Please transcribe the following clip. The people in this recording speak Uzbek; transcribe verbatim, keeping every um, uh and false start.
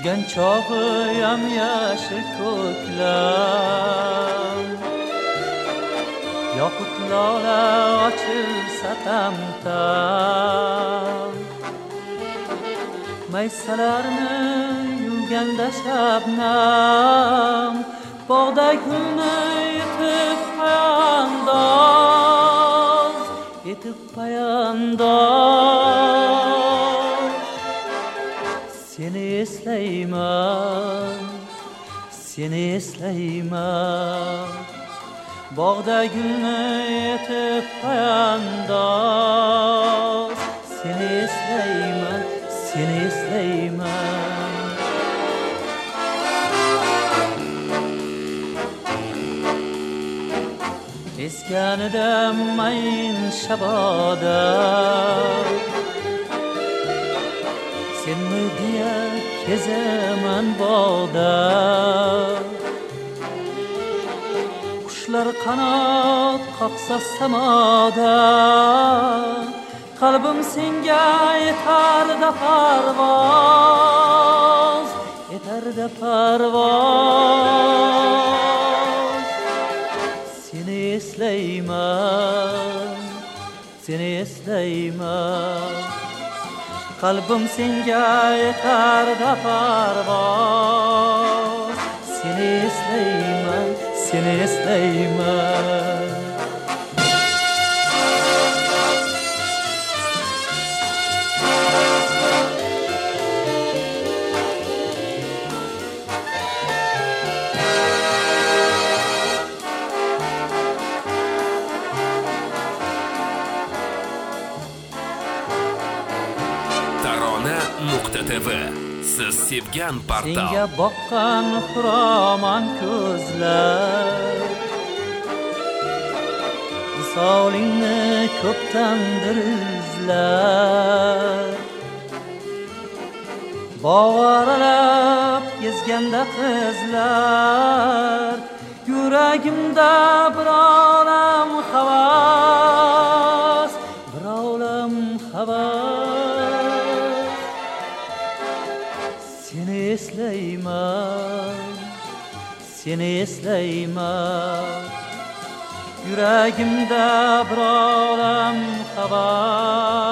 Kuygan chog'im yashil ko'klam, yoqut lola ochilsa tam-tam. Maysalarni yuvganda shabnam, bog'da gulni yetib poyandoz, yetib poyandoz. Seni eslayman, seni eslayman, bog'da gulni yetib poyandoz. Seni eslayman, seni eslayman. Esganida mayin shaboda, senmi deya kezaman bog'da. Qushlar qanot qoqsa samoda, qalbim senga yetarda parvoz, yetarda parvoz. Seni eslayman, seni eslayman, qalbim senga yetarda parvoz. Seni eslayman, seni eslayman. .tv siz sevgan portal. Senga boqqan xuroman ko'zlar, visolingni ko'pdandir izlar. Bog' aralab gezganda qizlar, yuragimda bir olam havas, bir olam havas. Seni eslayman, seni eslayman, yuragimda bir olam havas.